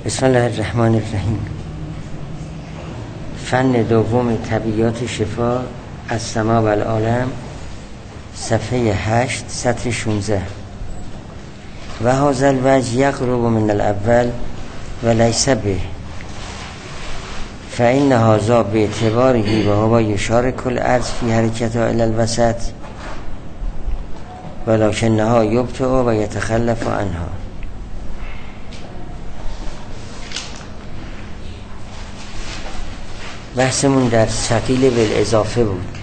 بسم الله الرحمن الرحیم. فن دوم طبیعیات شفا از سما و العالم، صفحه 8 سطر 16. و هذا الوجه یقرب من الاول و لیس به، فإن هذا باعتباره و هو یشارک الارض فی حرکتها الی الوسط ولکنها یبطئ و یتخلف عنها. بحثمون در ثقیل بالاضافه بود.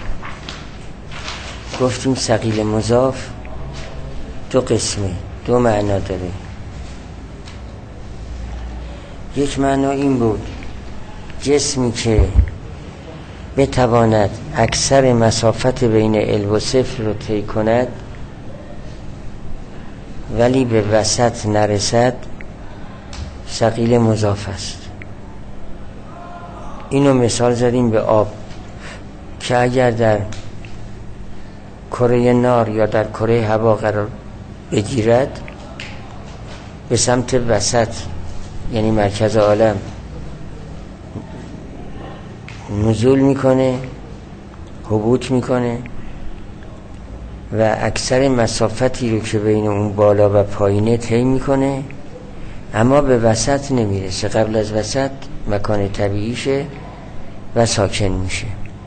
گفتیم ثقیل مضاف دو قسمه، دو معنا داره. یک معنا این بود جسمی که بتواند اکثر مسافت بین ال و صفر رو طی کند ولی به وسط نرسد، ثقیل مضاف است. اینو مثال زدیم به آب که اگر در کره نار یا در کره هوا قرار بگیرد، به سمت وسط یعنی مرکز عالم نزول میکنه، هبوط میکنه و اکثر مسافتی رو که بین اون بالا و پایینه طی میکنه، اما به وسط نمیرسه. قبل از وسط مکان طبیعیشه و ساکن میشه.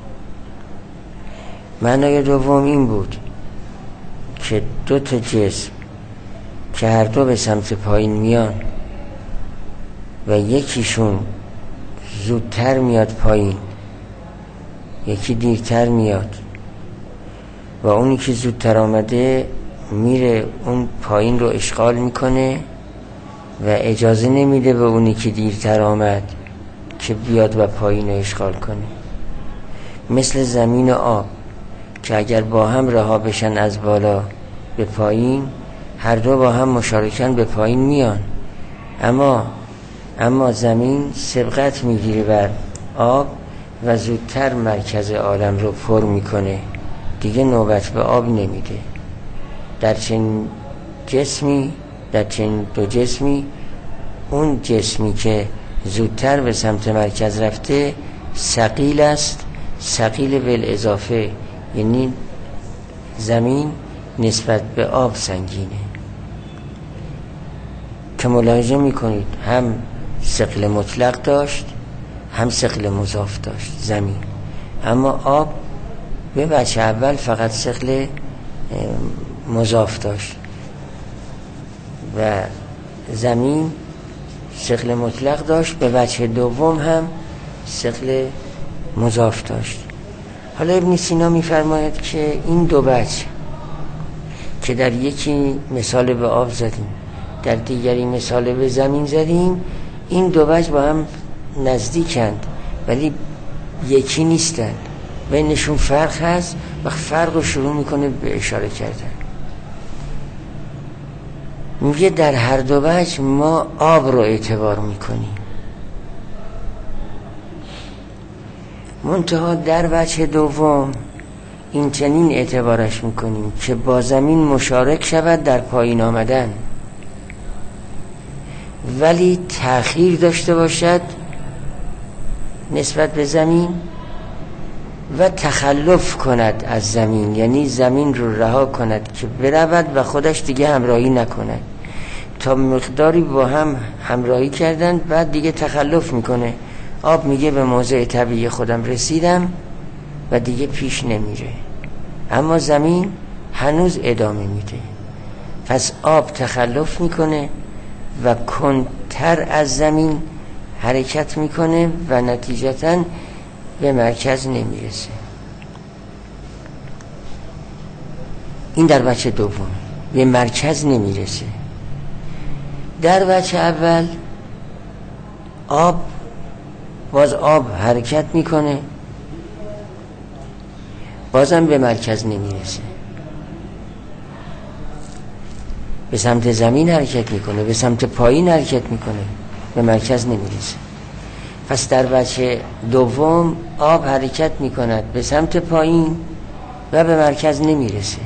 معنای دوم این بود که دو تا جسم که هر دو به سمت پایین میان و یکیشون زودتر میاد پایین، یکی دیرتر میاد، و اونی که زودتر آمده میره اون پایین رو اشغال میکنه و اجازه نمیده به اونی که دیرتر آمد که بیاد و پایین رو اشغال کنه. مثل زمین و آب که اگر با هم رها بشن از بالا به پایین، هر دو با هم مشارکن به پایین میان، اما زمین سبقت میگیره بر آب و زودتر مرکز عالم رو پر میکنه، دیگه نوبت به آب نمیده. در چنین دو جسمی اون جسمی که زودتر به سمت مرکز رفته ثقیل است، ثقیل بالاضافه، یعنی زمین نسبت به آب سنگینه. که ملاحظه میکنید هم ثقل مطلق داشت هم ثقل مضاف داشت زمین، اما آب به وجه اول فقط ثقل مضاف داشت و زمین ثقل مطلق داشت، به وجه دوم هم ثقل مضاف داشت. حالا ابن سینا میفرماید که این دو وجه که در یکی مثال به آب زدیم، در دیگری مثال به زمین زدیم، این دو وجه با هم نزدیکند ولی یکی نیستند، بینشون فرق هست و فرق رو شروع میکنه به اشاره کردن. میگه در هر دو وجه ما آب رو اعتبار میکنیم، منتها در وجه دوم این چنین اعتبارش میکنیم که با زمین مشارک شود در پایین آمدن ولی تأخیر داشته باشد نسبت به زمین و تخلف کند از زمین، یعنی زمین رو رها کند که برود و خودش دیگه همراهی نکند. تا مقداری با هم همراهی کردن بعد دیگه تخلف میکنه. آب میگه به موضع طبیعی خودم رسیدم و دیگه پیش نمیره، اما زمین هنوز ادامه میده. پس آب تخلف میکنه و کنتر از زمین حرکت میکنه و نتیجتاً به مرکز نمیرسه. این در وجه دوم به مرکز نمیرسه. در وجه اول آب حرکت میکنه، بازم به مرکز نمیرسه. به سمت زمین حرکت میکنه، به سمت پایین حرکت میکنه، به مرکز نمیرسه. پس در وجه دوم آب حرکت میکند به سمت پایین و به مرکز نمیرسه.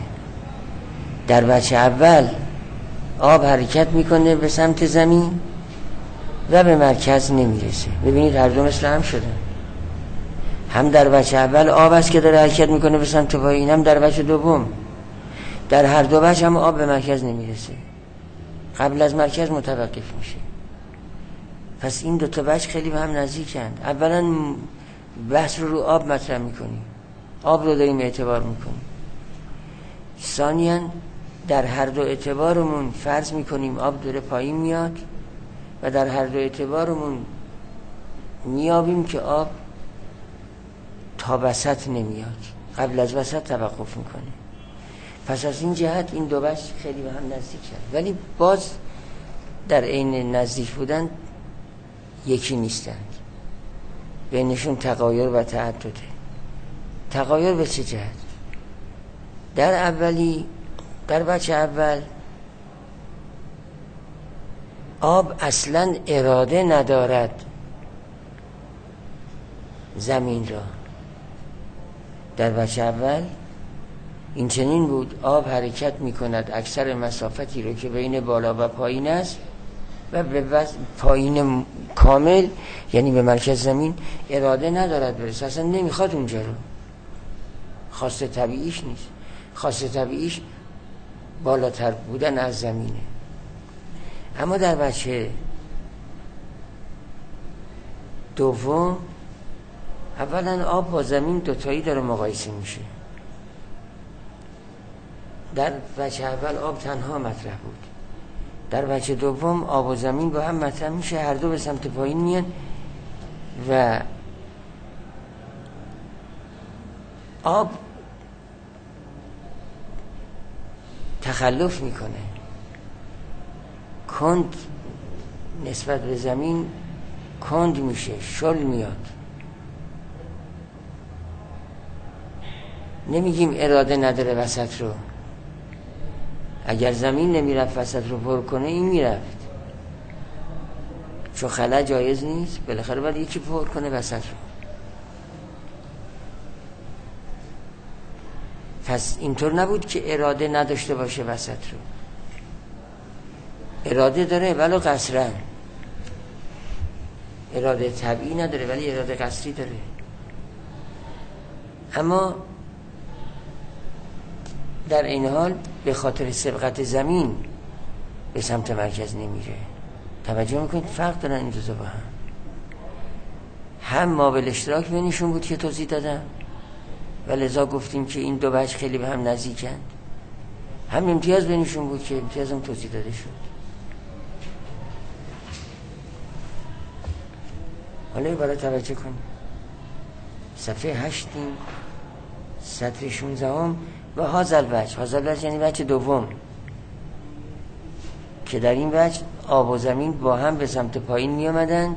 در وجه اول آب حرکت میکنه به سمت زمین و به مرکز نمیرسه. ببینید هر دو مثل هم شدن. هم در وجه اول آب است که داره حرکت میکنه به سمت پایین، هم در وجه دوم. در هر دو وجه هم آب به مرکز نمیرسه، قبل از مرکز متوقف میشه. پس این دو تا وجه خیلی به هم نزدیکند. اولا بحث رو آب مطرح میکنیم، آب رو داریم اعتبار میکنیم. ثانیاً در هر دو اعتبارمون فرض میکنیم آب داره پایین میاد و در هر دو اعتبارمون میابیم که آب تا وسط نمیاد، قبل از وسط توقف میکنه. پس از این جهت این دو وجه خیلی به هم نزدیک شد، ولی باز در عین نزدیک بودن یکی نیستند، بینشون تغایر و تعدده. تغایر به چه جهت؟ در وجه اول آب اصلا اراده ندارد زمین را. در وجه اول این چنین بود: آب حرکت می کند اکثر مسافتی رو که بین بالا و پایین است و به پایین کامل، یعنی به مرکز زمین، اراده ندارد برسه، اصلا نمیخواد اونجا رو. خواسته طبیعیش نیست، خواسته طبیعیش بالاتر بودن از زمینه. اما در وجه دوم اولا آب با زمین دوتایی داره مقایسه میشه. در وجه اول آب تنها مطرح بود، در وجه دوم آب و زمین با هم مطرح میشه، هر دو به سمت پایین میان و آب تخلف میکنه، کند نسبت به زمین کند میشه، شل میاد. نمیگیم اراده نداره وسط رو، اگر زمین نمیرفت وسط رو پر کنه این میرفت، چون خلا جایز نیست، بالاخره باید یکی پر کنه وسط رو. پس اینطور نبود که اراده نداشته باشه وسط رو، اراده داره ولو قصرا، اراده طبیعی نداره ولی اراده قصری داره. اما در این حال به خاطر سبقت زمین به سمت مرکز نمیره. توجه میکنید فرق دارن این دو با هم ما به اشتراک بینشون بود که توضیح دادم و لذا گفتیم که این دو وجه خیلی به هم نزدیکند. هم امتیاز بینشون بود که امتیاز هم توضیح داده شد. حالا برای توجه کنیم صفحه 8 سطر 16 و هازل وجه یعنی وجه دوم، که در این وجه آب و زمین با هم به سمت پایین می آمدند.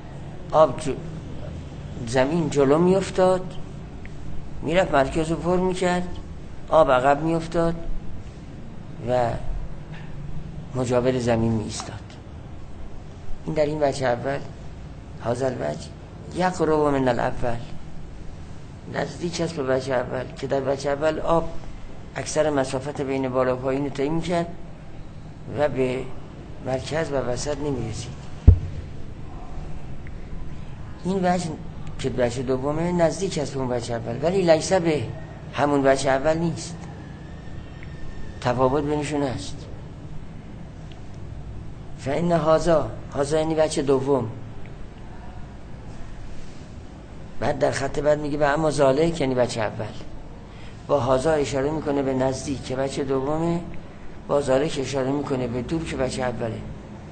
زمین جلو می افتاد، می رفت مرکز رو پر می کرد، آب عقب می افتاد و مجاور زمین می ایستاد. این در این وجه اول. هازل وجه یقرب من الاول، نزدیک است به وجه اول، که در وجه اول آب اکثر مسافت بین بالا و پایین رو طی می‌کرد و به مرکز و وسط نمی‌رسید. این وجه که وجه دومه نزدیک است به اون وجه اول، ولی لیس به همون وجه اول نیست، تفاوت بینشون است. فإن هذا یعنی وجه دوم. بعد در خط بعد میگه و اما ذالک یعنی وجه اول. با هازا اشاره میکنه به نزدیک که وجه دومه، با ذالک اشاره میکنه به دور که وجه اوله.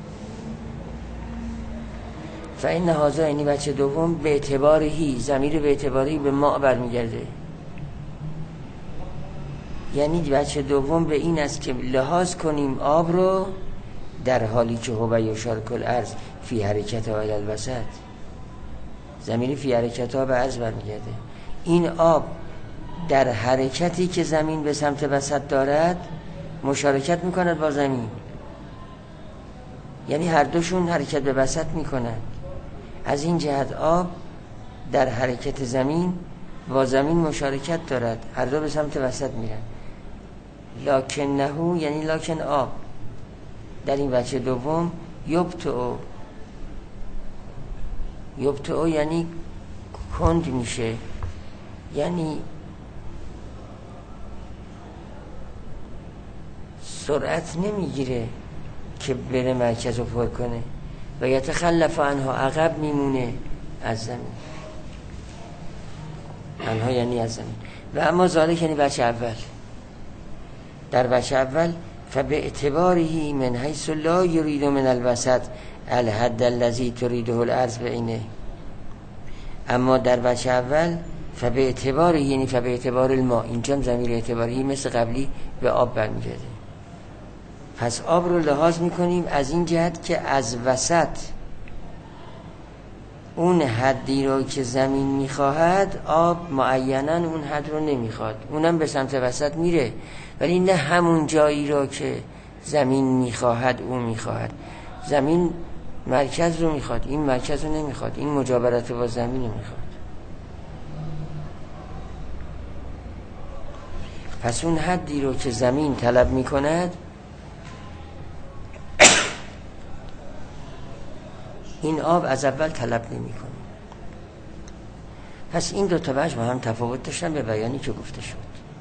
فإن هازا یعنی وجه دوم به اعتبارهی، ضمیر به اعتبارهی به ما برمیگرده. یعنی وجه دوم به این است که لحاظ کنیم آب رو در حالی که هو یشارک الارض فی حرکت علی الوسط. زمینی فی حرکت ها به عرض برمیگرده. این آب در حرکتی که زمین به سمت وسط دارد مشارکت میکند با زمین، یعنی هر دوشون حرکت به وسط میکنند. از این جهت آب در حرکت زمین با زمین مشارکت دارد، هر دو به سمت وسط میرن. لکنه یعنی لکن آب در این وجه دوم یبطئ یبطئ یعنی کند میشه، یعنی سرعت نمیگیره که بره مرکز رو پر کنه و یتخلف عنها، عقب میمونه از زمین. عنها یعنی از زمین. و اما ذالک یعنی بچه اول. در بچه اول فباعتباره من حیث لا یرید من الوسط الحد الذی تریده الارض بعینه. اما در بچه اول فباعتباره یعنی فباعتبار الماء، اینجا ضمیر اعتباری مثل قبلی به آب برمیگرده. پس آب رو لحاظ میکنیم از این جهت که از وسط اون حدی رو که زمین میخواهد آب معیناً اون حد رو نمیخواد، اونم به سمت وسط میره، ولی نه همون جایی رو که زمین میخواهد اون میخواهد. زمین مرکز رو میخواد، این مرکز رو نمیخواد، این مجاورت با زمین رو میخواد. پس اون حدی رو که زمین طلب میکند این آب از اول طلب نمیکنه. پس این دو تا وجه با هم تفاوت داشتن به بیانی که گفته شد.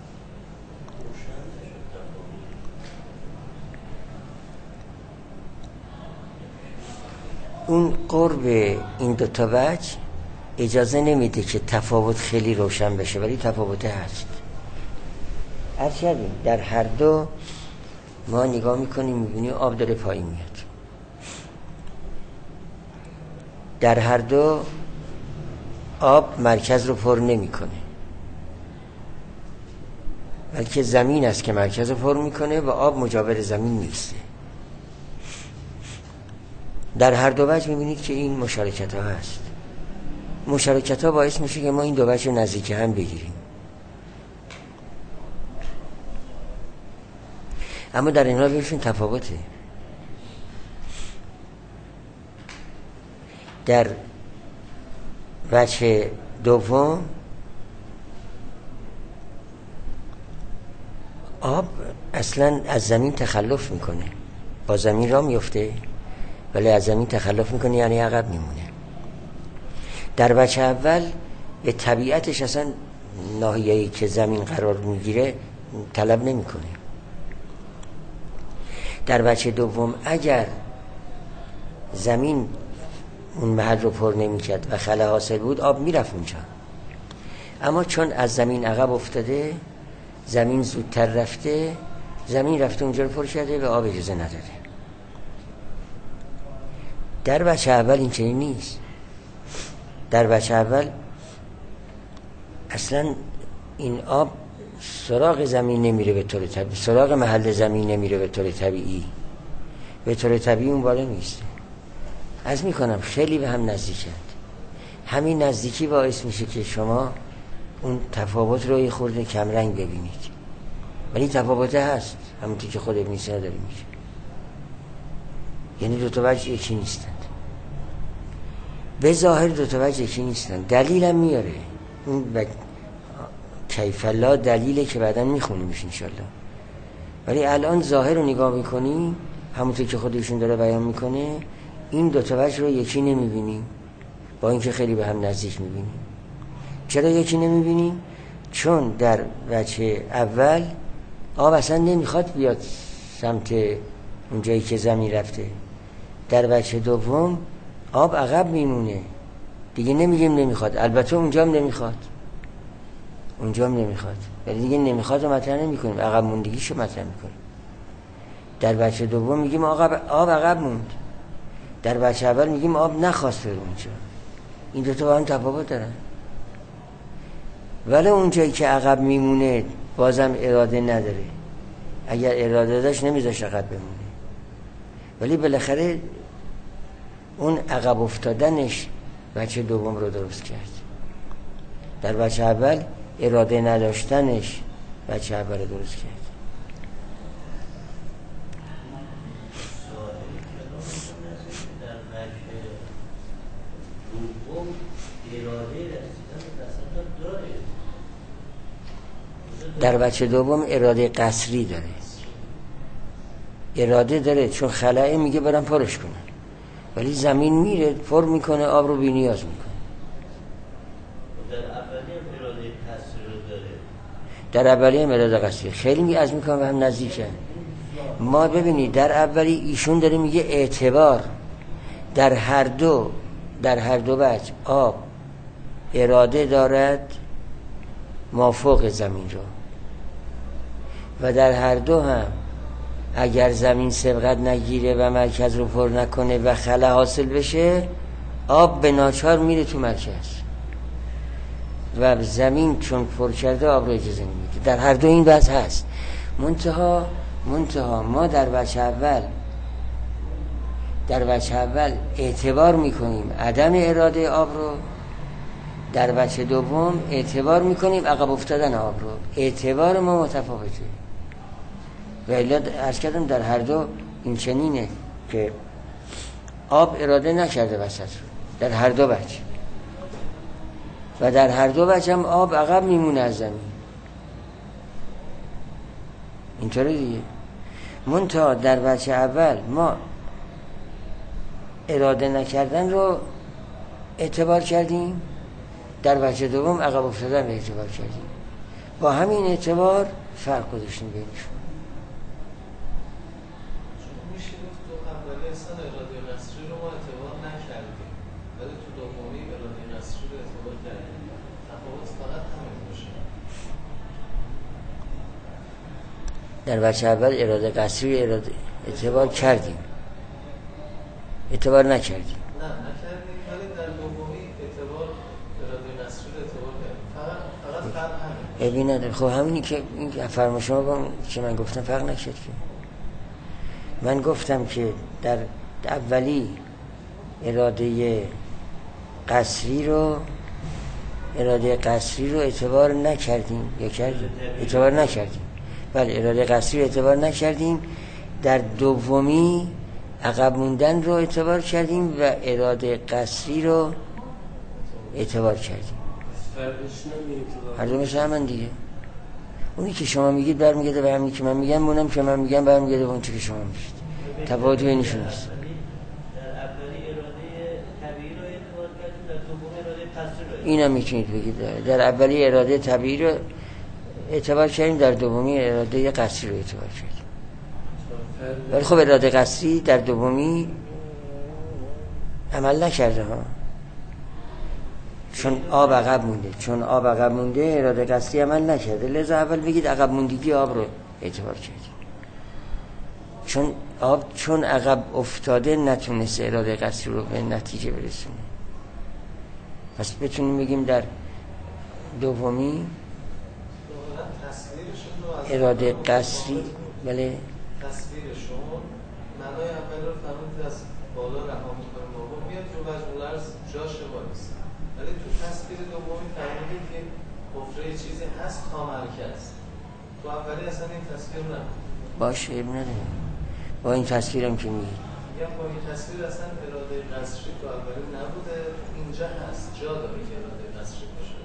اون قرب این دو تا وجه اجازه نمیده که تفاوت خیلی روشن بشه، ولی تفاوت هست. عرض کردیم در هر دو ما نگاه میکنیم میبینیم آب داره پایین میاد. در هر دو آب مرکز رو پر نمیکنه، بلکه زمین است که مرکز رو پر میکنه و آب مجاور زمین نیسته. در هر دو وجه میبینید که این مشارکت ها هست. مشارکت ها باعث میشه که ما این دو وجه رو نزدیک هم بگیریم. اما در این حال بینشون تفاوته. در وجه دوم آب اصلا از زمین تخلف میکنه، با زمین را میفته ولی از زمین تخلف میکنه، یعنی عقب میمونه. در وجه اول به طبیعتش اصلا ناحیه‌ای که زمین قرار میگیره طلب نمیکنه. در وجه دوم اگر زمین اون محل رو پر نمی‌کرد و خلا حاصل بود آب میرفت اونجا، اما چون از زمین عقب افتاده، زمین زودتر رفته، زمین رفته اونجا رو پر کرده و آب اجازه نداره. در بچه اول این چنین نیست. در بچه اول اصلا این آب سراغ زمین نمیره به طور طبیعی، سراغ محل زمین نمیره به طور طبیعی، به طور طبیعی اون بالا نیست. از میکنم خیلی به هم نزدیکند. همین نزدیکی باعث میشه که شما اون تفاوت رو یه خورده کمرنگ ببینید، ولی تفاوت هست، همونطور که خود ابن سینا داره میگه. یعنی دو تا وجه یکی نیستند، به ظاهر دو تا وجه یکی نیستند. دلیلم میاره، اون کیف الله دلیله که بعداً میخونیمش انشالله، ولی الان ظاهر رو نگاه میکنی همونطور که خودشون داره بیان میکنه، این دو تا وجه رو یکی نمیبینیم، با اینکه خیلی به هم نزدیک میبینیم. چرا یکی نمیبینیم؟ چون در وجه اول آب اصلا نمیخواد بیاد سمت اون جایی که زمین رفته. در وجه دوم آب عقب میمونه، دیگه نمیگیم نمیخواد، البته اونجا هم نمیخواد، اونجا هم نمیخواد، ولی دیگه نمیخواد رو مطرح نمی کنیم، عقب موندگیشو مطرح میکنیم. در وجه دوم میگیم آب عقب موند، در وجه اول میگیم آب نخواست بره اونجا. این دوتا با هم تفاوت دارن. ولی اونجایی که عقب میمونه بازم اراده نداره، اگر اراده داشت نمیذاشت عقب بمونه، ولی بالاخره اون عقب افتادنش وجه دوم رو درست کرد. در وجه اول اراده نداشتنش وجه اول رو درست کرد. در وجه دوم اراده قصری داره، اراده داره چون خلأ میگه برم پرش کنن، ولی زمین میره پر میکنه آب رو بی‌نیاز میکنه. در اولی هم اراده قصری رو داره. در اولی هم اراده قصری خیلی از میکنم به هم نزدیکه. ما ببینید در اولی ایشون داره میگه اعتبار در هر دو وجه آب اراده دارد مافوق زمین رو و در هر دو هم اگر زمین سبقت نگیره و مرکز رو پر نکنه و خلا حاصل بشه آب به ناچار میره تو مرکز و زمین چون پر کرده آب رو اجازه نمیده. در هر دو این وضع هست. منتها ما در وجه اول اعتبار میکنیم عدم اراده آب رو، در وجه دوم اعتبار میکنیم عقب افتادن آب رو. اعتبار ما متفاوته و الا عرض کردم در هر دو این چنینه که آب اراده نکرده وسط رو در هر دو وجه و در هر دو وجه هم آب عقب میمونه از زمین. اینطوره دیگه. منتها در وجه اول ما اراده نکردن رو اعتبار کردیم، در وجه دوم عقب افتادن رو اعتبار کردیم. با همین اعتبار فرق گذاشتیم بینشون. میشه گفت تو اولی اصلا اراده قصری رو ما اعتبار نکردیم ولی تو دومی اراده قصری رو اعتبار کردیم. تفاوت فقط همین باشه. در وجه اول اراده قصری اعتبار کردیم، اعتبار نکردیم. نه نکردیم ولی در دومی اعتبار اراده قصری رو اعتبار کردیم. فقط فرق همین. ببینید خب همینی که این فرما شما با که من گفتم فرق نکرد که من گفتم که در اولی اراده قصری رو اعتبار نکردیم یا کردیم؟ اعتبار نکردیم. بله اراده قصری رو اعتبار نکردیم. در دومی عقب موندن رو اعتبار کردیم و اراده قصری رو اعتبار کردیم. هر دو مثل همین دیگه. اونی که شما میگید برمیگرده به همینی که من میگم، اونم که من میگم برمیگرده به اون چیزی که شما میگید. تفاوت بینشون نیست. در اولی اراده طبیعی رو اعتبار کردیم، در دومی اراده قصری رو. اینم میتونید بگید. در اولی اراده طبیعی رو اعتبار کردیم، در دومی اراده قصری رو اعتبار کردیم. ولی خب اراده قصری در دومی عمل نکرده ها، چون آب عقب مونده اراده قصری عمل نکرده. لذا اول بگید عقب موندگی آب رو اعتبار کردیم، چون عقب افتاده نتونست اراده قصری رو به نتیجه برسونه. پس بتونیم بگیم در دومی اراده قصری بله تصویرشون معنای اول رو فهمید از بالا رها میکنه بابا میاد رو مجموعه رو جاشه وایسه، ولی تو تصویر دومی فهمیدید که حفره چیزی هست تا مرکز. تو اولی اصلا این تصویر نبود. باشه نداره. با این تصویرم که میگید با این تصویر اصلا اراده قصری تو اولی نبوده، اینجا هست، جا داره که اراده قصری باشه.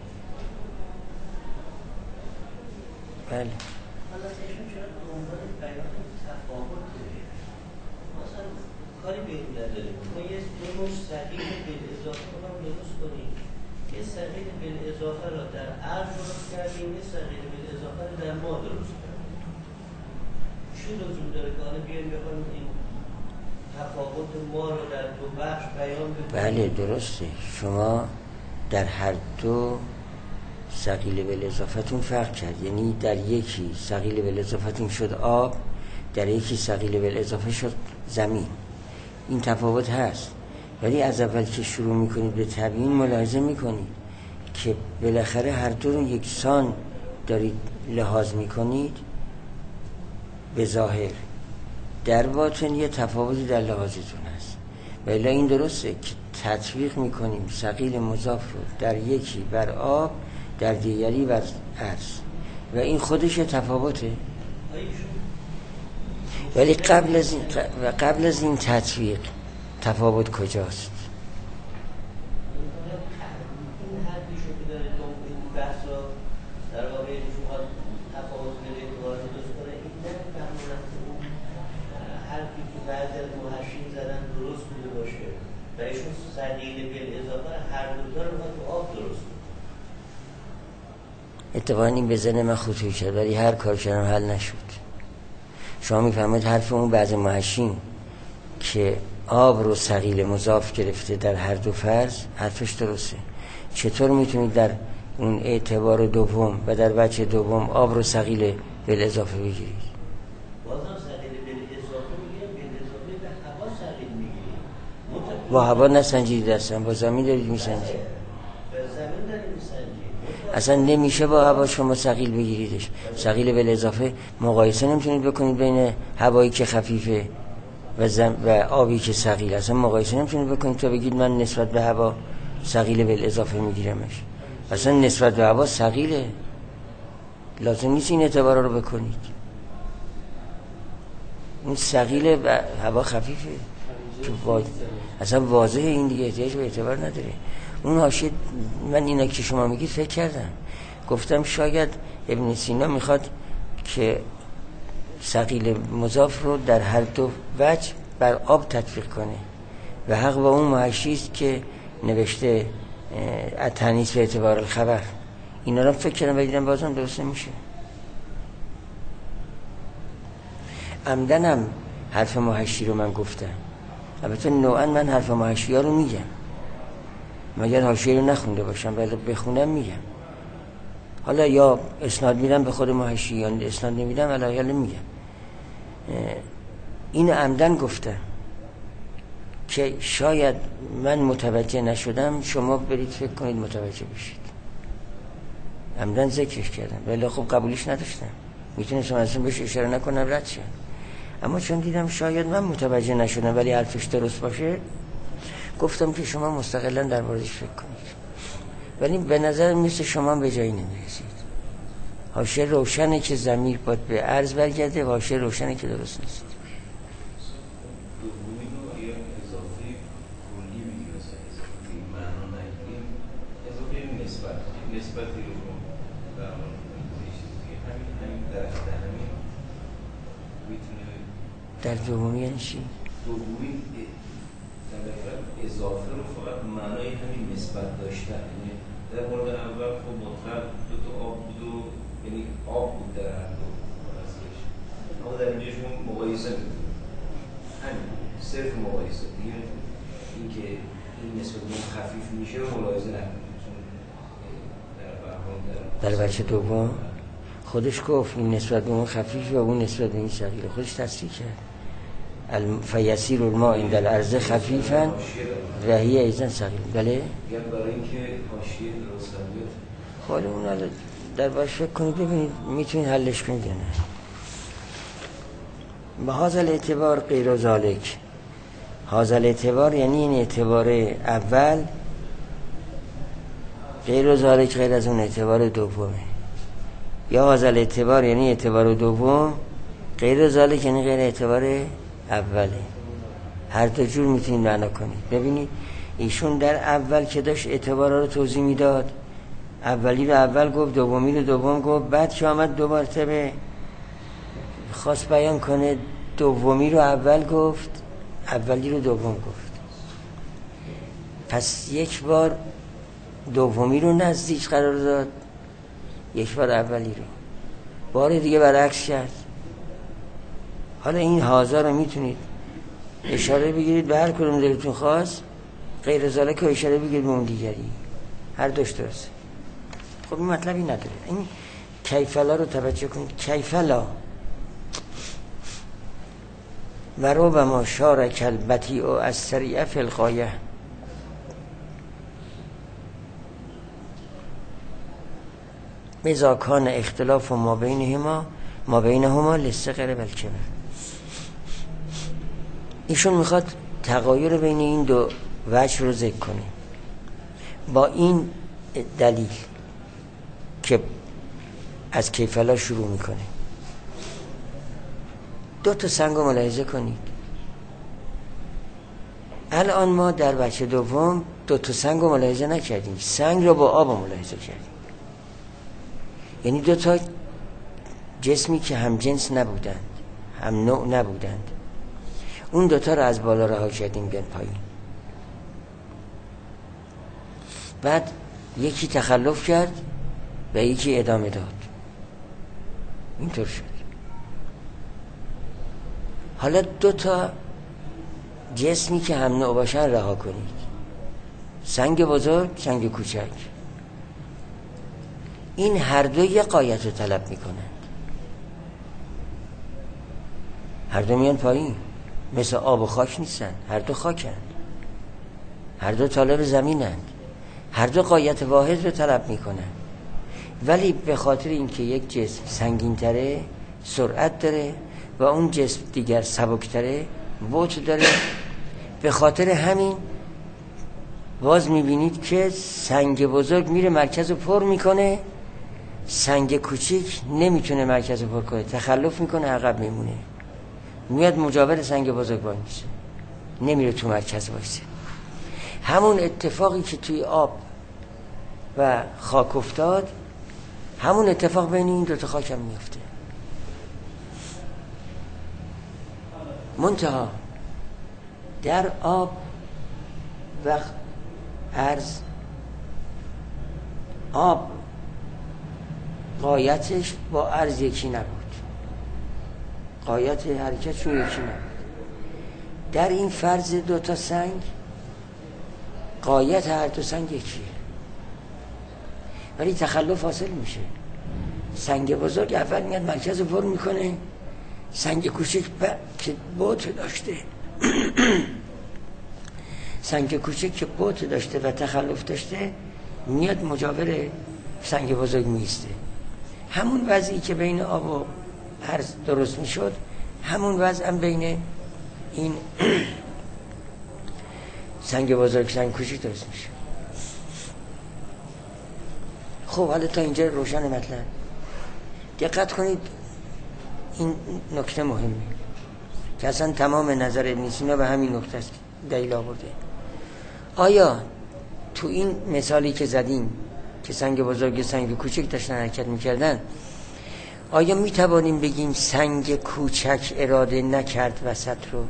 بله حالا ایشون چرا دنبال بیان تفاوت داریم؟ مثلا کاری به این نداریم. ما یه نوع صغیر بالاضافه رو هم درست کنیم. یه صغیر بالاضافه را در عرض درست کردیم، یه صغیر بالاضافه را در ما درست کردیم. چی لزوم داره که حالا بیایم بخوایم این تفاوت ما رو در دو بخش بیان بکنیم؟ بله درسته. شما در هر دو ثقیل بالاضافتون فرق کرد، یعنی در یکی ثقیل بالاضافتون شد آب، در یکی ثقیل بالاضافه شد زمین. این تفاوت هست. ولی از اول که شروع میکنید به تبیین ملاحظه میکنید که بالاخره هر دو رو یکسان دارید لحاظ میکنید به ظاهر، در باطن یه تفاوتی در لحاظتون هست. ولی این درسته که تطبیق میکنیم ثقیل مضاف رو در یکی بر آب، در دیگری بر عرض و این خودش تفاوته. ولی قبل از این تطبیق تفاوت کجاست؟ این حرفیشو که داره این بحث را در واقع شما تفاوت بده وارد کنه، این نمی‌فهمونم که اون حرفی که بعضی از محشین زدن درست بوده باشه. و ایشون ثقیل بالاضافه هر دوتا رو تو آب درست کنه. اتفاقا این به ذهن من خطور شد ولی هر کار کردم حل نشد. شما میفهمید حرف اون بعض محشین که آب رو ثقیل مضاف گرفته در هر دو فرض حرفش درسته. چطور میتونید در اون اعتبار دوم و در وجه دوم آب رو ثقیل بالاضافه بگیرید؟ بازم ثقیل بالاضافه میگیرید، بالاضافه به هوا ثقیل میگیرید. با هوا نسنجید هستن، با زمین دارید میسنجید. به زمین دارید میسنجید. اصلا نمیشه با هوا شما ثقیل بگیریدش. ثقیل بالاضافه مقایسه نمیتونید بکنید بین هوایی که خفیفه و آبی که ثقیل. اصلا مقایسه نمیتونید بکنید تا بگید من نسبت به هوا ثقیل بالاضافه میگیرمش. اصلا نسبت به هوا ثقیله، لازم نیست این اعتبار رو بکنید. این ثقیله و هوا خفیفه اصلا واضحه، این دیگه احتیاج به اعتبار نداره. اون حاشیه من اینا که شما میگید فکر کردم، گفتم شاید ابن سینا میخواد که ثقیل مضاف رو در هر دو وجه بر آب تطبیق کنه و حق با اون محشی است که نوشته التانیث به اعتبار الخبر. اینا رو فکر کردم و دیدم بازم درست نمیشه. عمدنم حرف محشی رو من گفتم. البته نوعا من حرف محشی ها رو میگم، مگر حاشیه رو نخونده باشم، ولی بخونم میگم. حالا یا اسناد میدم به خود محشی یا اسناد نمیدم، ولی میگم. این عمدن گفتم که شاید من متوجه نشدم، شما برید فکر کنید متوجه بشید. عمدن ذکرش کردم ولی خب قبولش نداشتم، میتونستم اصلا بهش اشاره نکنم رد شد. اما چون دیدم شاید من متوجه نشدم ولی حرفش درست باشه، گفتم که شما مستقلا در موردش فکر کنید. ولی به نظر مثل شما به جایی نمیرسید. حاشیه روشنه که ضمیر باید به عرض برگرده و حاشیه روشنه که درست نیست. در دومی یعنی چی؟ دومی در اضافه رو فقط معنای همین نسبت داشتن. یعنی در مورد اول خب مطلق دو تا آب بود و یعنی آب بود در هر دو فرضش، اما در اینجا شما مقایسه می‌کنید، همین صرف مقایسه دیگه. این که این نسبت به خفیف میشه رو ملاحظه نکنید، چون در بچه دوم خودش گفت این نسبت به اون خفیف و اون نسبت به این ثقیل، خودش تصریح کرد. فیسیر الماء عند الارض خفیفا و هی ایضا ثقیل. بله برای اینکه حاشیه درست بیاد، خب اون در باش فکر کنید ببینید میتونید حلش کنید یا نه. به هذا الاعتبار غیر ذالک. هذا الاعتبار یعنی این اعتبار اول، غیر ذالک غیر از اون اعتبار دومه. یا هذا الاعتبار یعنی اعتبار دوم، غیر ذالک یعنی غیر اعتبار اوله. هر دو جور میتونید معنا کنید. ببینید ایشون در اول که داشت اعتبارا رو توضیح میداد، اولی رو اول گفت، دومی رو دوم گفت، بعد که آمد دو مرتبه خواست بیان کنه، دومی رو اول گفت، اولی رو دوم گفت. پس یک بار دومی رو نزدیک قرار داد، یک بار اولی رو، بار دیگه برعکس کرد. حالا این هازا رو میتونید اشاره بگیرید به هر کدوم دلتون خواست، غیر ذالک رو اشاره بگیرید به اون دیگری، هر دوش درسته. خب این مطلبی نداره. این کیفلا رو توجه کنید. کیفلا و ربما شارک البطیء السریع فی الغایه. اذا کان اختلاف ما بینهما للصغر و الکبر. ایشون میخواد تغایر بین این دو وجه رو ذکر کنه با این دلیل که از کیفلا شروع میکنه. دو تا سنگ رو ملاحظه کنید. الان ما در بچه دوم دو تا سنگ رو ملاحظه نکردیم، سنگ رو با آب ملاحظه کردیم. یعنی دو تا جسمی که هم جنس نبودند، هم نوع نبودند، اون دوتا رو از بالا رها کردیم بیان پایین. بعد یکی تخلف کرد و یکی ادامه داد، اینطور شد. حالا 2 تا جسمی که هم نوع باشن رها کنید، سنگ بزرگ، سنگ کوچک. این هر دو یه غایت رو طلب میکنند، هر دو میان پایین، مثل آب و خاک نیستن، هر دو خاکند، هر دو طالب زمینند، هر دو غایت واحد رو طلب میکنند. ولی به خاطر اینکه یک جسم سنگین تره، سرعت داره، و اون جسم دیگر سبکتره، بعد داره، به خاطر همین باز میبینید که سنگ بزرگ میره مرکز رو پر میکنه، سنگ کوچیک نمیتونه مرکز رو پر کنه، تخلف میکنه، عقب میمونه، میاد مجاور سنگ بزرگ وای میشه، نمیره تو مرکز وایسه. همون اتفاقی که توی آب و خاک افتاد، همون اتفاق بین این 2 تا خاک هم میفته. منتها در آب و عرض، آب غایتش با عرض یکی نبود، غایت حرکتشون یکی نبود. در این فرض 2 تا سنگ، غایت هر 2 سنگ یکیه، ولی تخلف حاصل میشه. سنگ بزرگ اول میاد مرکز رو پر میکنه، سنگ کوچک که بوت داشته سنگ کوچک که بوت داشته و تخلف داشته میاد مجاور سنگ بزرگ میسته. همون وضعی که بین آب و عرض درست میشد، همون وضع هم بین این سنگ بزرگ سنگ کوچک درست میشه. خب حالا تا اینجا روشن مطلب. دقت کنید، این نکته مهمه که اصلا تمام نظر ابن سینا به همین نکته است دلیل آورده. آیا تو این مثالی که زدیم که سنگ بزرگ و سنگ کوچک داشتن حرکت میکردن، آیا میتوانیم بگیم سنگ کوچک اراده نکرد وسط رو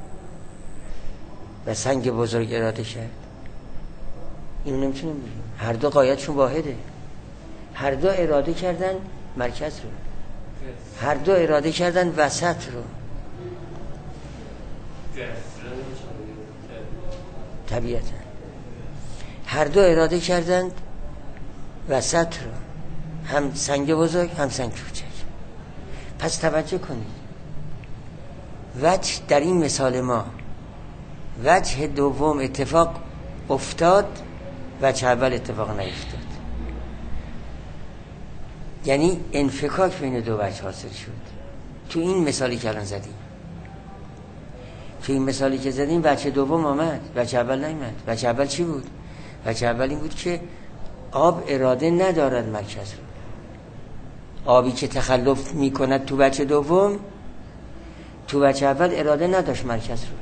و سنگ بزرگ اراده کرد؟ اینو نمیتونیم بگیم. هر دو غایتشون واحده، هر دو اراده کردن مرکز رو، هر دو اراده کردن وسط رو. طبیعتا هر دو اراده کردند وسط رو، هم سنگ بزرگ هم سنگ کوچک. پس توجه کنید، وجه در این مثال ما، وجه دوم اتفاق افتاد، وجه اول اتفاق نیفتاد. یعنی انفکاک بین 2 وجه حاصل شد. تو این مثالی که الان زدیم، تو این مثالی که زدیم وجه دوم آمد، وجه اول نیامد. وجه اول چی بود؟ وجه اول این بود که آب اراده ندارد مرکز رو. آبی که تخلف میکند تو وجه دوم، تو وجه اول اراده نداشت مرکز رو.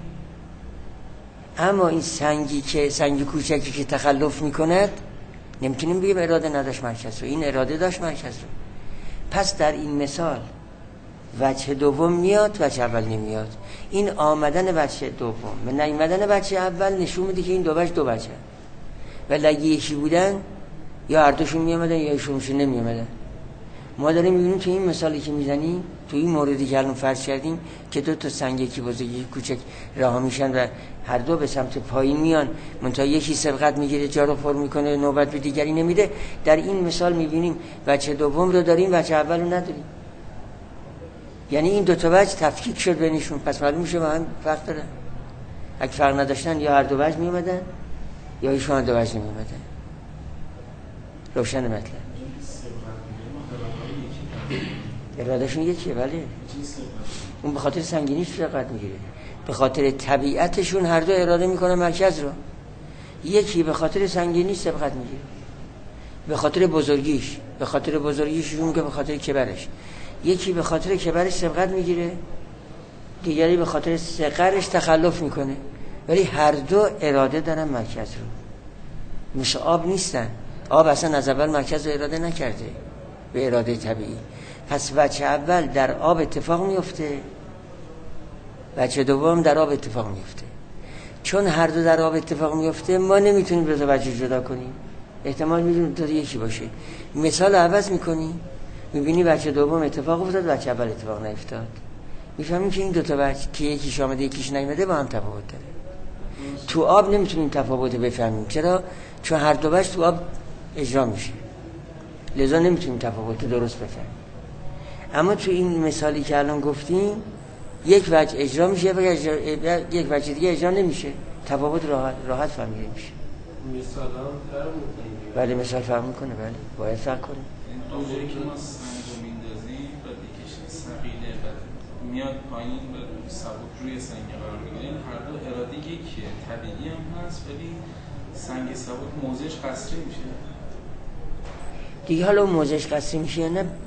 اما این سنگ کوچکی که تخلف میکند، نمیتونیم بگیم اراده نداشت مرکز رو، این اراده داشت مرکز رو. پس در این مثال وجه دوم میاد، وجه اول نمیاد. این آمدن وجه دوم و نیامدن وجه اول نشون میده که این 2 وجه 2 وجه، ولی اگه یکی بودن یا هر دوشون میامدن یا ایشونشون نمیامدن. ما داریم میبینیم تو این مثالی که میزنیم، تو این موردی که الان فرض کردیم که 2 تا سنگ، یکی بزرگ یکی کوچک رها میشن و هر دو به سمت پایین میان، منتها یکی سبقت میگیره جا رو پر میکنه، نوبت به دیگری نمیده. در این مثال میبینیم وجه دوم رو داریم، وجه اول رو نداریم. یعنی این 2 تا وجه تفکیک شد بینشون، پس معلوم میشه با هم فرق دارن. اگه فرق نداشتن یا هر 2 وجه میومدن یا ایشون 2 وجه نمیومدن. روشن مطلب. ارادهشون یکیه، بله. اون به خاطر سنگینیش سبقت میگیره، به خاطر طبیعتشون هر دو اراده میکنه مرکز رو. یکی به خاطر سنگینی سبقت میگیره، به خاطر بزرگیش، به خاطر بزرگیشون که به خاطر کبرش. یکی به خاطر کبرش سبقت میگیره، دیگری به خاطر صغرش تخلف میکنه، ولی هر دو اراده دارن مرکز رو. مثل آب نیستن. آب اصلا از اول مرکز رو اراده نکرده به اراده طبیعی. پس وجه اول در آب اتفاق میفته، وجه دوم در آب اتفاق میفته. چون هر دو در آب اتفاق میفته ما نمیتونیم دو تا بچه جدا کنیم، احتمال میدونیم دو تا یکی باشه. مثال عوض میکنیم میبینی بچه دوم اتفاق افتاد، بچه اول اتفاق نیفتاد، میفهمیم که این دو تا بچه که یکیش آمده یکیش نیامده با هم تفاوت داره. تو آب نمیتونیم تفاوت بفهمیم. چرا؟ چون هر دو بچه تو آب اجرا میشه، لذا نمیتونیم تفاوت درست بفهمیم. اما تو این مثالی که الان گفتیم یک وجه اجرا میشه و یک وجه دیگه اجرا نمیشه، تفاوت راحت فهمیده میشه. مثال هم فرق میکنه. بله مثال فرق میکنه، بله باید فرق کنه. اونجایی که ما سنگ رو میندازیم و دیگه ثقیله و میاد پایین و سبک روی سنگ قرار میگیریم، هر دو اراده یکیه، طبیعی هم هست، ولی سنگ سبک موضعش قصری میشه دیگه. حالا موضعش قصری میشه یا نه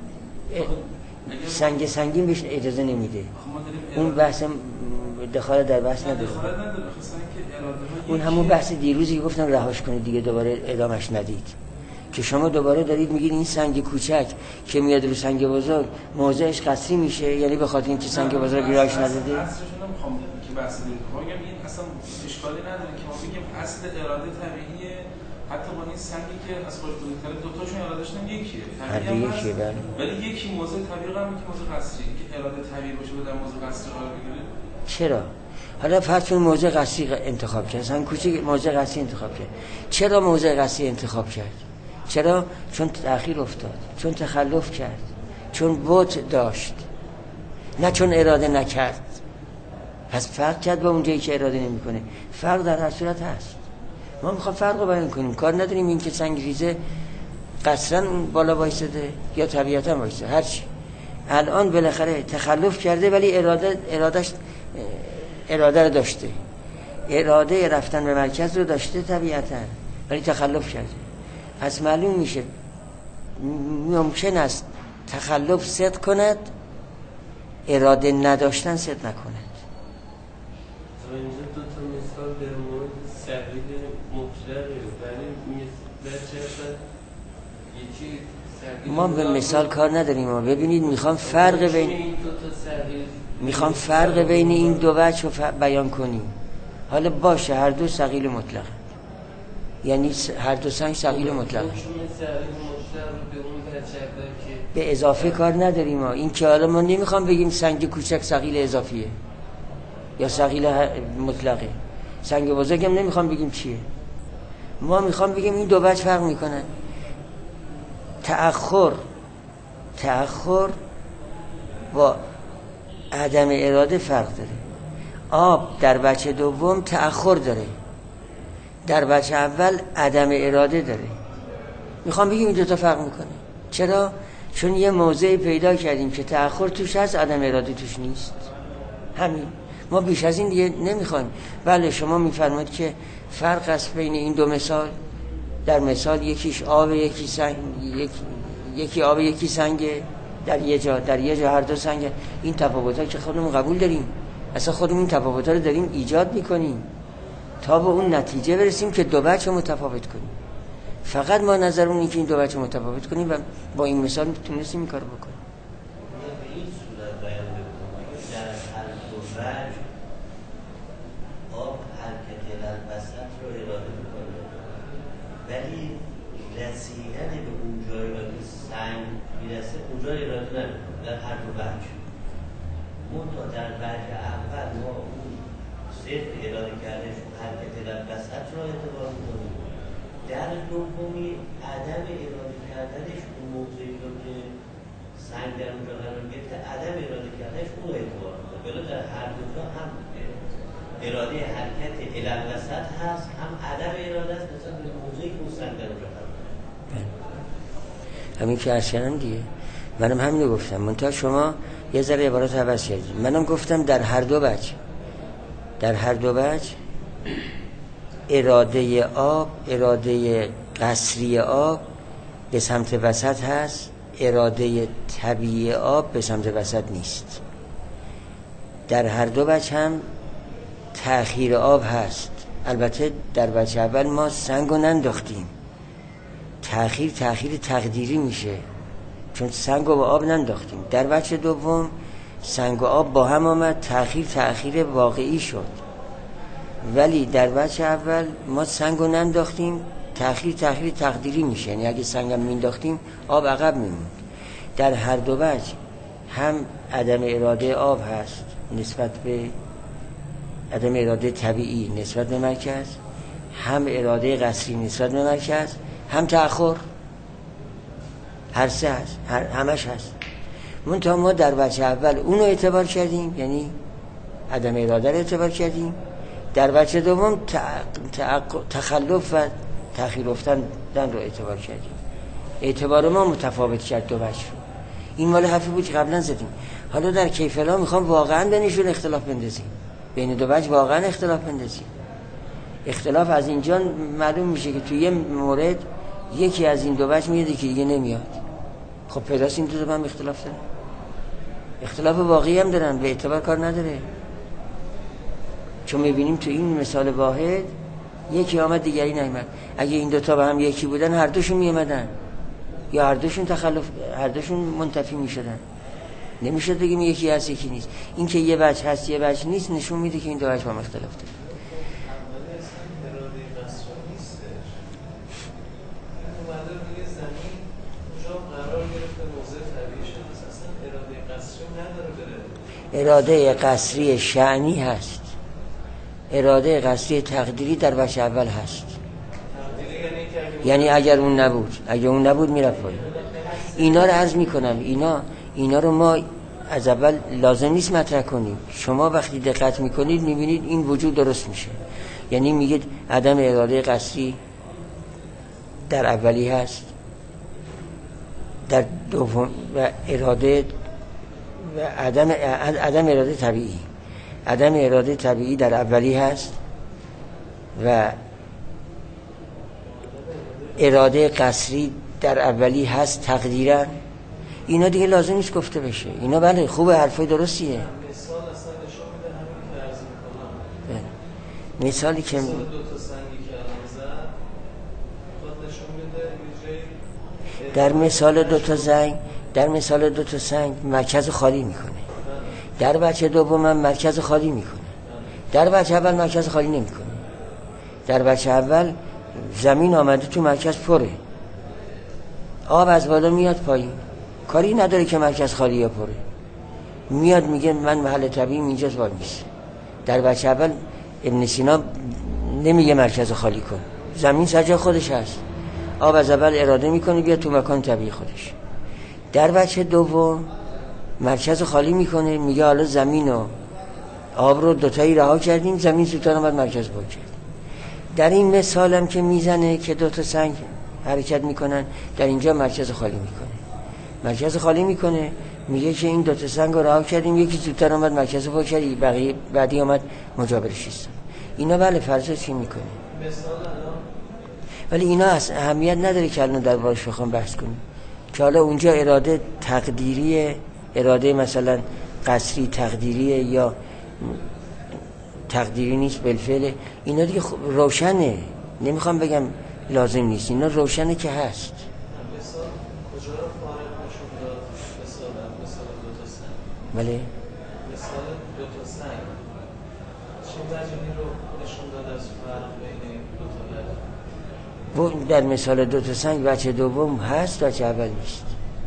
سنگین بهش اجازه نمیده. اون بحث دخالت در بحث نداره. اون همون بحث دیروزی که گفتم رهاش کنید دیگه، دوباره ادامش ندید. که شما دوباره دارید میگید این سنگ کوچک که میاد رو سنگ بزرگ موضعش قصری میشه، یعنی به خاطر اینکه سنگ بزرگ راهش نداده. اصلش نمیخوام که بحث دیگه بگم، این اصلا اشکالی نداره که ما بگیم اصل اراده طبیعیه، حتی با این سنگی که از خود بزرگتره دو تاشون ارادهشون یکیه، طبیعی هم هست، ولی یکی موضع طبیعی قرار میگه موضع قصری، که اراده طبیعی باشه و در موضع قصری قرار بگیره. چرا؟ حالا فرض کن موضع قصری انتخاب کرد، مثلا کوچیک موضع قصری انتخاب کرد. چرا موضع قصری انتخاب کرد؟ چرا؟ چون تأخیر افتاد، چون تخلف کرد، چون بوت داشت، نه چون اراده نکرد. پس فرق کرد با اونجایی که اراده نمیکنه. فرق در هر صورت هست. ما میخوام فرق رو بیان کنیم، کار نداریم این که سنگ ریزه قصرا بالا وایساده یا طبیعتا وایساده، هرچی. الان بالاخره تخلف کرده ولی اراده رو داشته، اراده رفتن به مرکز رو داشته طبیعتا، ولی تخلف کرده. پس معلوم میشه ممکن است تخلف صدق کند، اراده نداشتن صدق نکند. اینجا دو تا مثال در مورد سقیل مطلقه، ولی یکی ما به مثال کار نداریم. ما ببینید میخوام فرق بین این دو وجه رو بیان کنیم. حالا باشه هر دو ثقیل مطلقه، یعنی هر دو سنگ ثقیل مطلقه، به اضافه کار نداریم. ما این که حالا ما نمیخوام بگیم سنگ کوچک ثقیل اضافیه یا ثقیل مطلقه، سنگ بزرگ هم نمیخوام بگیم چیه. ما میخوام بگیم این دو وجه فرق میکنن. تأخر با عدم اراده فرق داره. آب در بچه دوم تأخر داره، در بچه اول عدم اراده داره. میخوام بگیم این دو تا فرق میکنه. چرا؟ چون یه موضعی پیدا کردیم که تأخر توش هست، عدم اراده توش نیست. همین. ما بیش از این دیگه نمیخوایم. بله شما میفرمایید که فرق است بین این دو مثال. در مثال یکیش آب یکی سنگ، یکی آب یکی سنگه، در یه جا هر دو سنگه. این تفاوت‌ها که خودمون قبول داریم، اصلا خودمون این تفاوت‌ها رو داریم ایجاد میکنیم تا به اون نتیجه برسیم که دو بچه متفاوت کنیم. فقط ما نظرمون اینه که این دو بچه متفاوت کنیم و با این مثال تونستیم این کارو بکنیم. به این صورت بیان بکنیم در هر دو وجه آب حرکت الوسط رو اراده میکنه، ولی رسیدن به اون جایی که سنگ میرسه اونجا اراده نمیکنه در هر دو وجه. منتها در وجه اول ما اون صرف اراده کردنش حرکت الوسط رو اعتبار میکنیم، در دومی عدم اراده کردنش اون موضوعی رو که سنگ در اونجا قرار گرفته عدم اراده کردنش اون اعتبار میکنه. ولی در هر دو جا هم اراده حرکت الوسط هست، هم عدم اراده است نسبت به موضوعی که اون سنگ در اونجا قرار گرفته. همین که عرض کردم دیگه، منم همین رو گفتم. منتها شما یه ذره عبارات عوض کردید. منم گفتم در هر دو وجه اراده آب، اراده قصری آب به سمت وسط هست، اراده طبیعی آب به سمت وسط نیست. در هر دو وجه هم تأخیر آب هست. البته در وجه اول ما سنگ رو ننداختیم، تأخیر تقدیری میشه چون سنگ رو با آب ننداختیم. در وجه دوم سنگ و آب با هم آمد، تأخیر واقعی شد. ولی در بچه اول ما سنگو ننداختیم، تأخیر تقدیری میشه، یعنی اگه سنگم مینداختیم آب عقب میموند. در هر دو وجه هم عدم اراده آب هست نسبت به عدم اراده طبیعی نسبت به مرکز، هم اراده قصری نسبت به مرکز، هم تأخر، هر سه هست، همش هست. منتها ما در بچه اول اونو اعتبار کردیم، یعنی عدم اراده رو اعتبار کردیم. در بچه دوم تخلف و تأخیر افتادن رو اعتبار کردیم. اعتبار ما متفاوت کرد دو بچه رو. این مال حرفی بود که قبلا زدیم. حالا در کیفلا میخوام واقعا بینشون اختلاف بندازیم، بین دو بچه واقعا اختلاف بندازیم. اختلاف از اینجا معلوم میشه که توی یه مورد یکی از این دو بچه میاد که دیگه نمیاد. خب پیداست این دو با هم اختلاف دارن، اختلاف واقعی هم دارن، به اعتبار کار نداره. چون میبینیم تو این مثال واحد یکی آمد دیگری نیامد. اگه این دوتا با هم یکی بودن هر دوشون میامدن یا هر دوشون منتفی میشدن. نمیشه بگیم یکی هست یکی نیست. این که یه بچه هست یه بچه نیست نشون میده که این دو بچه با هم اختلاف داره. اراده قصری شأنی هست، اراده قصری تقدیری در بچه اول هست. یعنی اگر اون نبود میرفت پایین. اینا رو عرض میکنم، اینا رو ما از اول لازم نیست مطرح کنیم. شما وقتی دقت میکنید میبینید این وجود درست میشه. یعنی میگید عدم اراده قصری در اولی هست، در دوم و اراده و عدم اراده طبیعی، عدم اراده طبیعی در اولی هست و اراده قصری در اولی هست تقدیرا. اینا دیگه لازم نیست گفته بشه. اینا بله خوبه، حرفای درستیه. مثال اصلا نشون میده همین که عرض میکنم. مثالی که دو تا سنگی که الان زد خود نشون میده در مثال دو تا سنگ مرکز خالی میکنه. در بچه دوم هم مرکز خالی میکنه. در بچه اول مرکز خالی نمیکنه. در بچه اول زمین آمده تو مرکز پره، آب از بالا میاد پایین، کاری نداره که مرکز خالی یا پره، میاد میگه من محل طبیعیم اینجاست وای میسه. در بچه اول ابن سینا نمیگه مرکز خالی کن، زمین سر جای خودش هست، آب از اول اراده میکنه بیاد تو مکان طبیعی خودش. در بچه دوم مرکز خالی میکنه، میگه حالا زمین و آب رو دوتایی رها کردیم، زمین زودتر اومد مرکز پر کرد. در این مثال هم که میزنه که دو تا سنگ حرکت میکنن، در اینجا مرکز خالی میکنه، میگه که این دو تا سنگ رو رها کردیم، یکی زودتر اومد مرکز پر کرد، بقیه بعدی اومد مجابرش ایستاد. اینا بله فرض چی میکنه، ولی اینا اهمیت نداره که الان دربارش بخوام بحث کنیم که حالا اونجا اراده تقدیریه، اراده مثلا قصری تقدیریه یا تقدیری نیست بالفعل. اینا دیگه روشنه، نمیخوام بگم لازم نیست، اینا روشنه که هست. مثال کجا رو فارق نشون داد؟ مثال دو تا سنگ. بله مثال دو تا سنگ چه وجهی رو نشون داد از فرق بین دو تا وجه؟ در مثال دو تا سنگ بچه دوم هست، بچه اول نیست.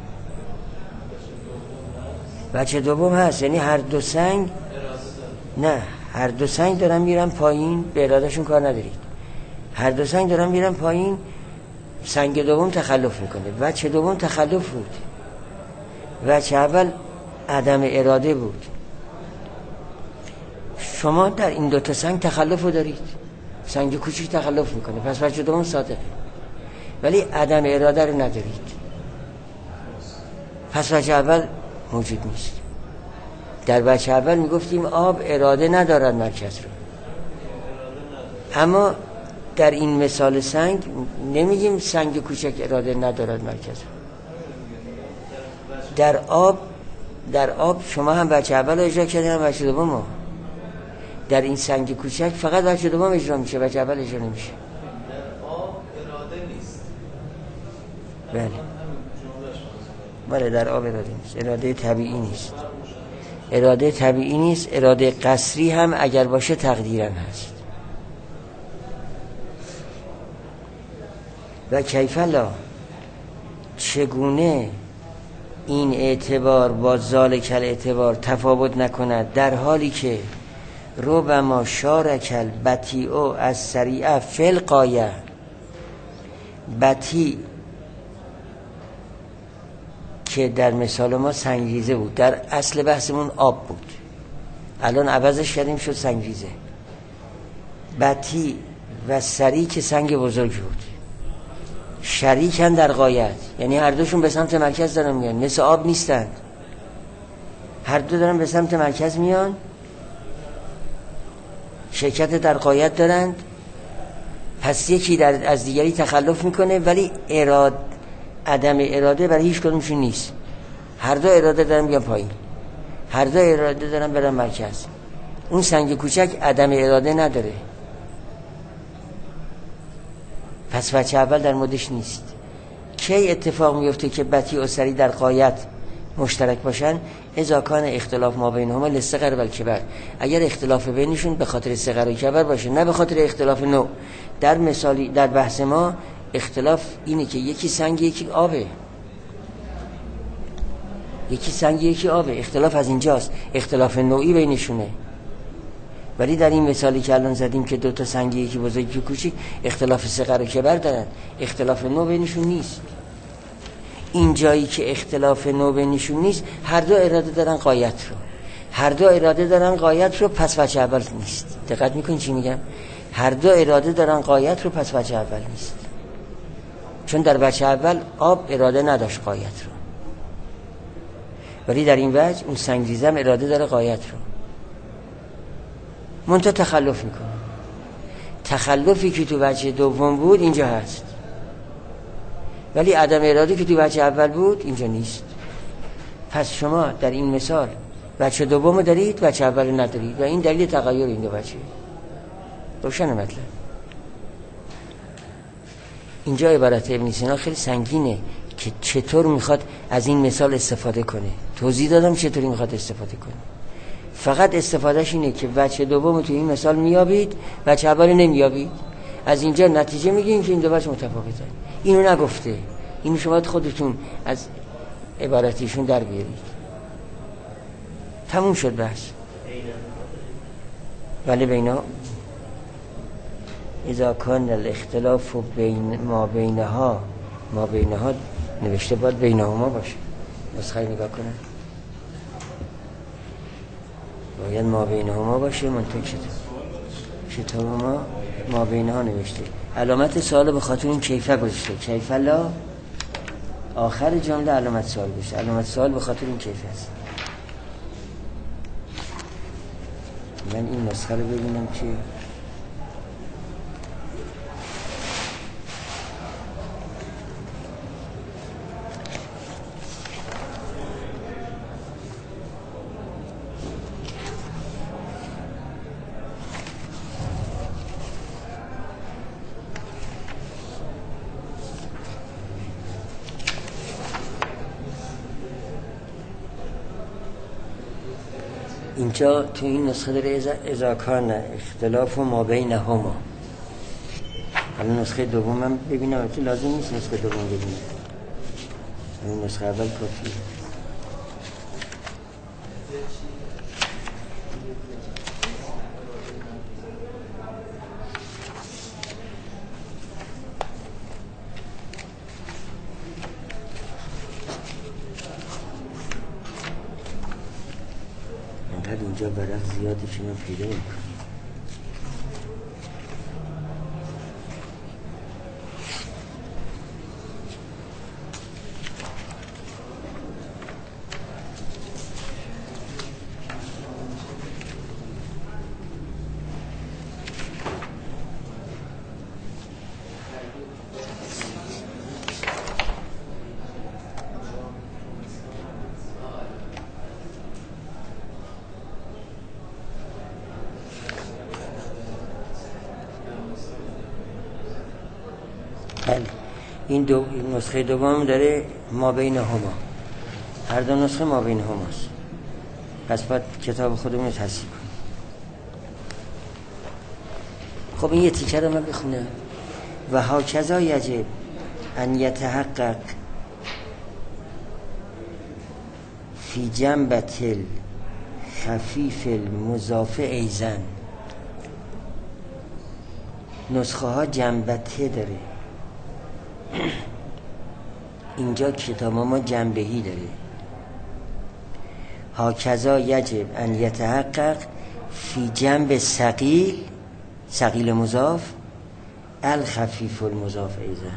بچه دوم هست یعنی هر دو سنگ نه، هر دو سنگ دارن میرن پایین، به ارادهشون کار ندارید. هر دو سنگ دارن میرن پایین، سنگ دوم تخلف میکنه. بچه دوم تخلف بود، بچه اول عدم اراده بود. شما در این دو تا سنگ تخلف رو دارید، سنگ کوچیک تخلف میکنه، پس بچه دوم صادقه، ولی عدم اراده رو ندارید، پس بچه اول موجود نیست. در بچه اول میگفتیم آب اراده ندارد مرکز رو، اما در این مثال سنگ نمیگیم سنگ کوچک اراده ندارد مرکز رو. در آب شما هم بچه اول رو اجرا کردین هم بچه دوم رو. در این سنگ کوچک فقط بچه دوم اجرا میشه، بچه اول اجرا نمیشه. در آب اراده نیست. بله در آب اراده نیست، اراده طبیعی نیست. اراده طبیعی نیست، اراده قصری هم اگر باشه تقدیرا هست. و کیف لا، چگونه این اعتبار با ذالک الاعتبار تفاوت نکند، در حالی که ربما شارک البطیء از سریع فی الغایه، بطیء که در مثال ما سنگریزه بود، در اصل بحثمون آب بود، الان عوضش کردیم شد سنگریزه. بطیء و سریع که سنگ بزرگ بود، شریکن در غایت، یعنی هر دوشون به سمت مرکز دارن میان، مثل آب نیستن، هر دو دارن به سمت مرکز میان، شرکت در غایت دارند. پس یکی از دیگری تخلف میکنه، ولی عدم اراده برای هیچ کدومشون نیست، هر دو اراده دارن بیان پایین، هر دو اراده دارن برن مرکز. اون سنگ کوچک عدم اراده نداره، پس وجه اول در مودش نیست. کی اتفاق میفته که بطیء و سریع در غایت مشترک باشن؟ اذا کان اختلاف ما بینهما للصغر و الکبر، اگر اختلاف بینشون به خاطر صغر و کبر باشه، نه به خاطر اختلاف نوع. در مثالی در بحث ما اختلاف اینه که یکی سنگ یکی آبه، یکی سنگ یکی آبه، اختلاف از اینجاست، اختلاف نوعی بینشونه. ولی در این مثالی که الان زدیم که دو تا سنگ یکی بزرگ یکی کوچیک اختلاف صغر و کبر دارن، اختلاف نوع بینشون نیست. این جایی که اختلاف نوع بینشون نیست، هر دو اراده دارن غایت رو، هر دو اراده دارن غایت رو، پس وجه اول نیست. دقت میکنین چی میگم؟ هر دو اراده دارن غایت رو، پس وجه اول نیست، چون در وجه اول آب اراده نداشت غایت رو، ولی در این وجه اون سنگریزم اراده داره غایت رو، منتها تخلف میکنه. تخلفی که تو وجه دوم بود اینجا هست، ولی عدم اراده که تو وجه اول بود اینجا نیست. پس شما در این مثال وجه دوم دارید، وجه اول ندارید، و این دلیل تغییر این دو وجه. روشن مطلب. اینجا عبارت ابن سینا خیلی سنگینه که چطور میخواد از این مثال استفاده کنه. توضیح دادم چطوری میخواد استفاده کنه. فقط استفادهش اینه که وجه دوم تو این مثال میابید، وجه اول نمیابید. از اینجا نتیجه میگیم که این دو وجه متفاوتن. اینو نگفته، اینو شما خودتون از عبارتیشون در بیارید. تموم شد بحث. ولی بینا اذا کان الاختلاف بین ما بینها نوشته باید بینهما باشه. نسخه نگاه کنن، باید ما بینهما باشه. منطق شطور ما بینها نوشته. علامت سوال به خاطر این کیفه گذاشته، کیفه لا آخر جمله علامت سوال گذاشته. علامت سوال به خاطر این کیفه است. من این نسخه رو ببینم که اینجا تو این نسخه داره اذا کان اختلاف ما بینهما. حالا نسخه دومم ببینم، لازم نیست نسخه دوم ببینم، این نسخه اول کافیه. اینجا برق زیادی که من پیدا میکنم. این نسخه دوم داره ما بین هما، هر دو نسخه ما بین هماست. پس باید کتاب خودمون رو تصحیح کنیم. خب این یه تیکه رو من بخونم. و هاکذا یجب ان یتحقق فی جنبت خفیف المضاف ایزن. نسخه ها جنبته داره، اینجا کتاب ما جنبهی داره. هاکذا یجب ان یتحقق فی جنب ثقیل مضاف الخفیف المضاف ایزن.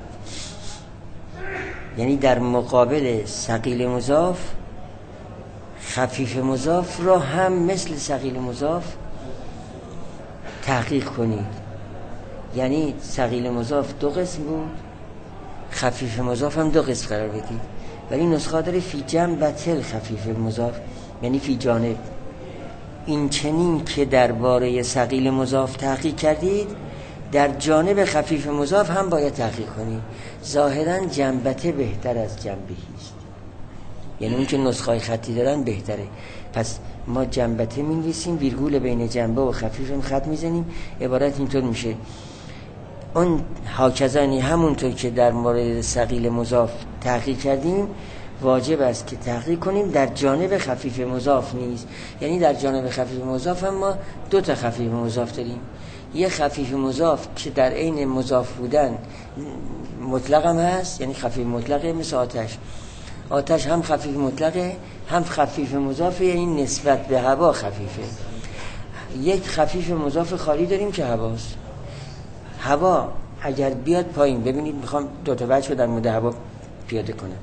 یعنی در مقابل ثقیل مضاف خفیف مضاف را هم مثل ثقیل مضاف تحقیق کنید. یعنی ثقیل مضاف 2 قسم بود، خفیف مضاف هم 2 قسم قرار بدید. ولی نسخه داره فی جنبت خفیف مضاف، یعنی فی جانب. این چنین که درباره ثقیل مضاف تحقیق کردید، در جانب خفیف مضاف هم باید تحقیق کنید. ظاهرا جنبته بهتر از جنبهی است، یعنی اون که نسخه خطی دارن بهتره. پس ما جنبته می‌نویسیم، ویرگول بین جنبه و خفیف هم خط میزنیم، عبارت اینطور میشه. اون هاکذا همونطور که در مورد ثقیل مضاف تحقیق کردیم، واجب است که تحقیق کنیم در جانب خفیف مضاف نیز. یعنی در جانب خفیف مضاف هم ما 2 تا خفیف مضاف داریم. یه خفیف مضاف که در عین مضاف بودن مطلق هم هست، یعنی خفیف مطلقه، مثل آتش هم خفیف مطلقه هم خفیف مضافه، یعنی نسبت به هوا خفیفه. یک خفیف مضاف خالی داریم که هواست. هوا اگر بیاد پایین، ببینید میخوام 2 تا بچه در مورد هوا پیاده کنم.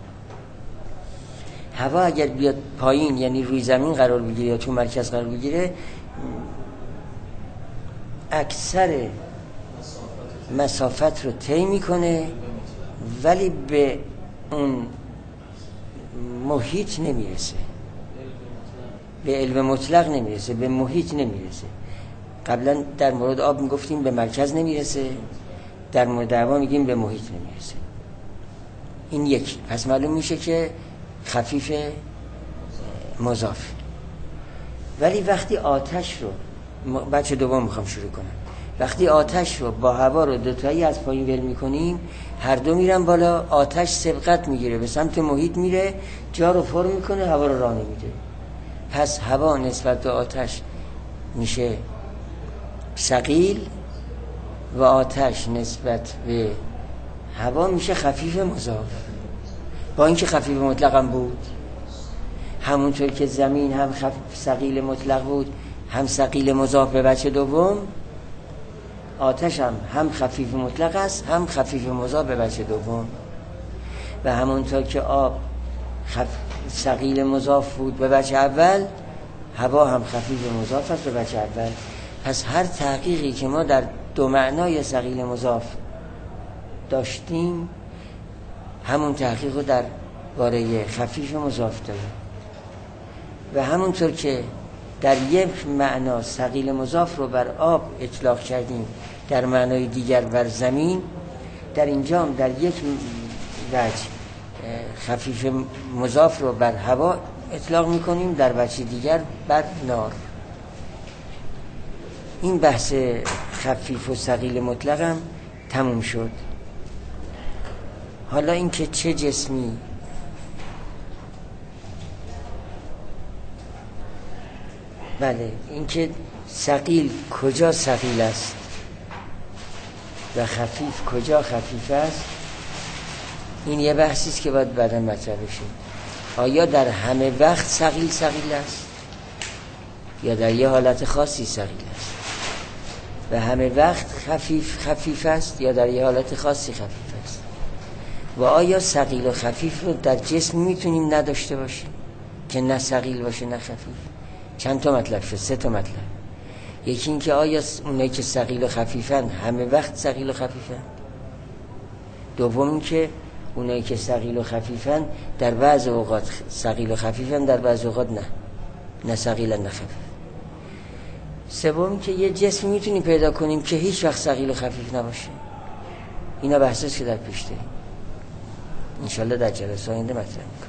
هوا اگر بیاد پایین، یعنی روی زمین قرار بگیره یا تو مرکز قرار بگیره، اکثر مسافت رو طی میکنه ولی به اون محیط نمیرسه، به علم مطلق نمیرسه، به محیط نمیرسه. قبلا در مورد آب میگفتیم به مرکز نمیرسه، در مورد هوا میگیم به محیط نمیرسه. این یکی. پس معلوم میشه که خفیف مضاف. ولی وقتی آتش رو بچه دوم میخوام شروع کنم، وقتی آتش رو با هوا رو 2 تایی از پایین ول میکنیم، هر 2 میرن بالا، آتش سبقت میگیره به سمت محیط میره، جا رو پر میکنه، هوا رو راه نمیده. پس هوا نسبت به آتش میشه ثقیل و آتش نسبت به هوا میشه خفیف مضاف، با اینکه خفیف مطلق هم بود. همونطور که زمین هم ثقیل مطلق بود، هم ثقیل مضاف به بچه دوم، آتش هم خفیف مطلق است، هم خفیف مضاف به بچه دوم. و همونطور که آب ثقیل مضاف بود به بچه اول، هوا هم خفیف مضاف است به بچه اول. پس هر تحقیقی که ما در 2 معنای ثقیل مضاف داشتیم، همون تحقیق رو در باره خفیف مضاف داریم. و همونطور که در یک معنا ثقیل مضاف رو بر آب اطلاق کردیم، در معنای دیگر بر زمین، در اینجا هم در یک وجه خفیف مضاف رو بر هوا اطلاق میکنیم، در وجه دیگر بر نار. این بحث خفیف و ثقیل مطلق هم تموم شد. حالا این که چه جسمی بله، این که ثقیل کجا ثقیل است و خفیف کجا خفیف است، این یه بحثی است که باید بعدا مطرح بشه. آیا در همه وقت ثقیل است یا در یه حالت خاصی ثقیل است؟ و همه وقت خفیف است یا در یه حالت خاصی خفیف است؟ و آیا ثقیل و خفیف رو در جسم میتونیم نداشته باشیم که نه ثقیل باشه نه خفیف؟ چند تا مطلب شد، 3 تا مطلب. یکی این که آیا اونایی که ثقیل و خفیفن همه وقت ثقیل و خفیفن؟ دوم این که اونایی که ثقیل و خفیفن در بعض اوقات ثقیل و خفیفن، در بعض اوقات نه ثقیل نه خفیف. سوم که یه جسمی میتونیم پیدا کنیم که هیچ وقت ثقیل و خفیف نباشه. اینا بحثاست که در پیش داریم، انشالله در جلسه آینده مطرح می‌کنیم.